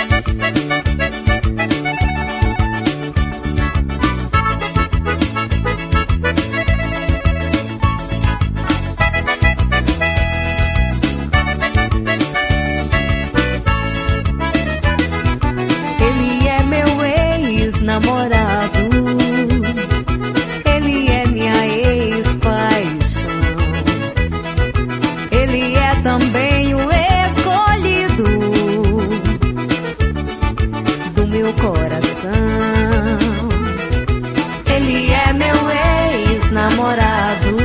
Namorado, ele é minha ex-paixão, ele é também o escolhido do meu coração. Ele é meu ex-namorado,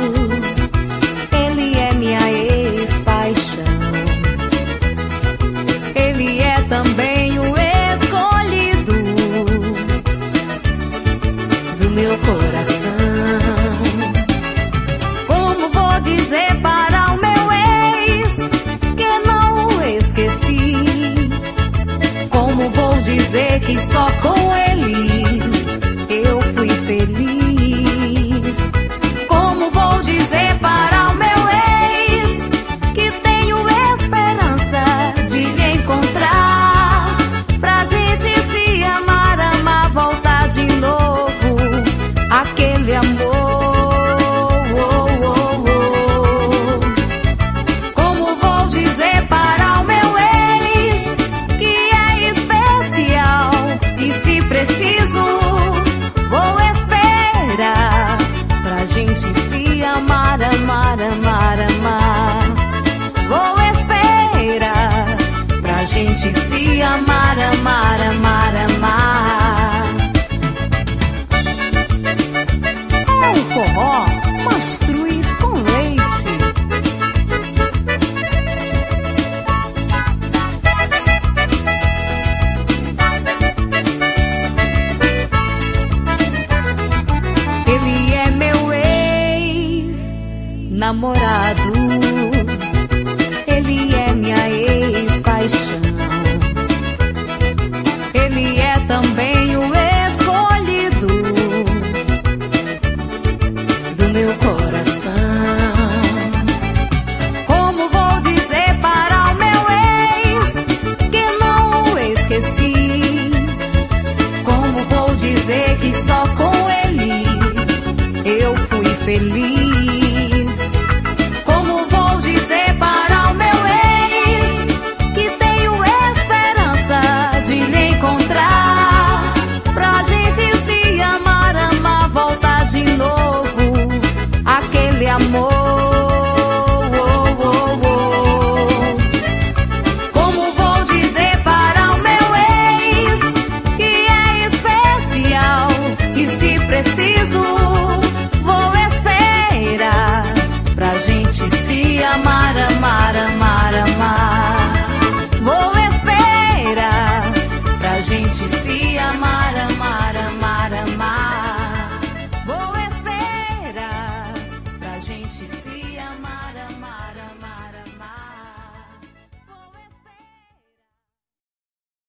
ele é minha ex-paixão, ele é também o meu coração. Como vou dizer para o meu ex que não o esqueci? Como vou dizer que só com ele eu fui feliz? Como vou dizer para o meu ex que tenho esperança de lhe encontrar, pra gente se amar, amar, voltar de novo aquele amor. Como vou dizer para o meu ex que é especial e se preciso vou esperar pra gente se amar, amar, amar, amar. Vou esperar pra gente se amar, amar, amar, amar. Forró, mastruz com leite. Ele é meu ex-namorado, ele é minha ex-paixão, ele é também o meu coração. Como vou dizer para o meu ex que não o esqueci? Como vou dizer que só com ele eu fui feliz?